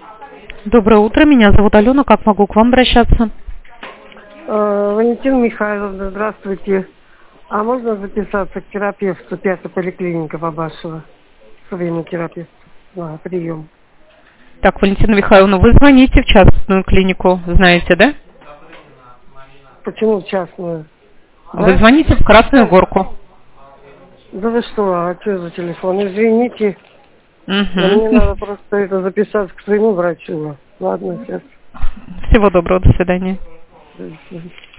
Доброе утро, меня зовут Алена, как могу к вам обращаться? Валентина Михайловна, здравствуйте. А можно записаться к терапевту, 5-я поликлиника Бабашева? Современный терапевт на прием. Так, Валентина Михайловна, вы звоните в частную клинику, знаете, да? Почему в частную? Вы Да? звоните в Красную Горку. Да вы что, а что за телефон? Извините, но мне Угу. надо просто это записаться к своему врачу. Ладно, сейчас. Всего доброго, до свидания. До свидания.